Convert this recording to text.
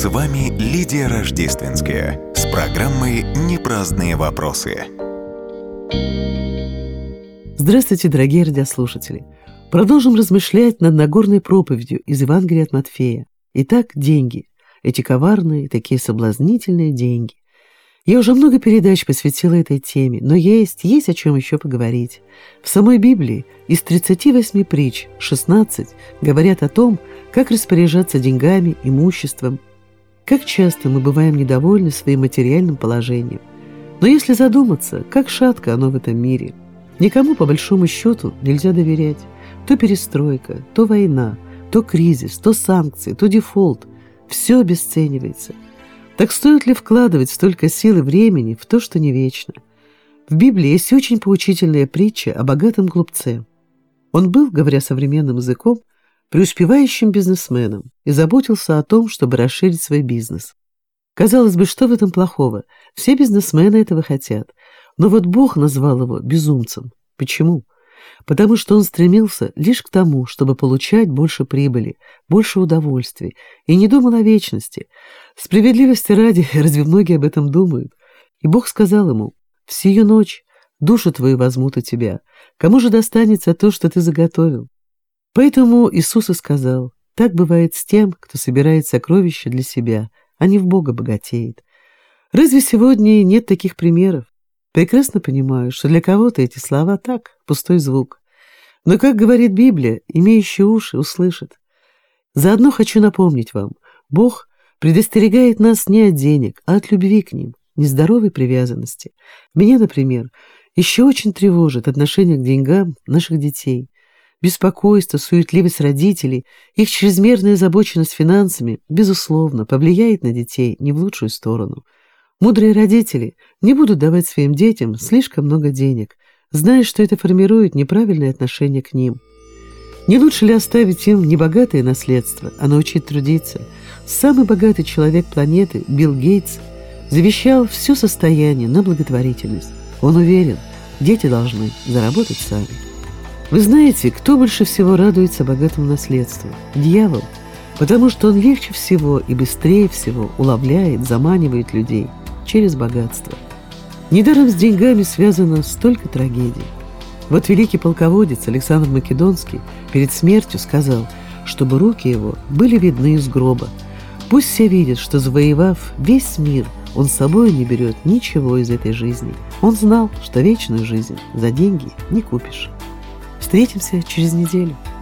С вами Лидия Рождественская с программой «Непраздные вопросы». Здравствуйте, дорогие радиослушатели! Продолжим размышлять над Нагорной проповедью из Евангелия от Матфея. Итак, деньги. Эти коварные, такие соблазнительные деньги. Я уже много передач посвятила этой теме, но есть о чем еще поговорить. В самой Библии из 38 притч 16 говорят о том, как распоряжаться деньгами, имуществом. Как часто мы бываем недовольны своим материальным положением. Но если задуматься, как шатко оно в этом мире. Никому, по большому счету, нельзя доверять. То перестройка, то война, то кризис, то санкции, то дефолт. Все обесценивается. Так стоит ли вкладывать столько сил и времени в то, что не вечно? В Библии есть очень поучительная притча о богатом глупце. Он был, говоря современным языком, преуспевающим бизнесменом и заботился о том, чтобы расширить свой бизнес. Казалось бы, что в этом плохого? Все бизнесмены этого хотят. Но вот Бог назвал его безумцем. Почему? Потому что он стремился лишь к тому, чтобы получать больше прибыли, больше удовольствий, и не думал о вечности. Справедливости ради, разве многие об этом думают? И Бог сказал ему: «В сию ночь душу твою возьмут у тебя. Кому же достанется то, что ты заготовил?» Поэтому Иисус и сказал: так бывает с тем, кто собирает сокровища для себя, а не в Бога богатеет. Разве сегодня нет таких примеров? Прекрасно понимаю, что для кого-то эти слова так, пустой звук. Но, как говорит Библия, имеющий уши услышит. Заодно хочу напомнить вам, Бог предостерегает нас не от денег, а от любви к ним, нездоровой привязанности. Меня, например, еще очень тревожит отношение к деньгам наших детей. Беспокойство, суетливость родителей, их чрезмерная озабоченность финансами, безусловно, повлияет на детей не в лучшую сторону. Мудрые родители не будут давать своим детям слишком много денег, зная, что это формирует неправильное отношение к ним. Не лучше ли оставить им не богатое наследство, а научить трудиться? Самый богатый человек планеты, Билл Гейтс, завещал все состояние на благотворительность. Он уверен, дети должны заработать сами. Вы знаете, кто больше всего радуется богатому наследству? Дьявол, потому что он легче всего и быстрее всего уловляет, заманивает людей через богатство. Недаром с деньгами связано столько трагедий. Вот великий полководец Александр Македонский перед смертью сказал, чтобы руки его были видны из гроба. Пусть все видят, что, завоевав весь мир, он с собой не берет ничего из этой жизни. Он знал, что вечную жизнь за деньги не купишь. Встретимся через неделю.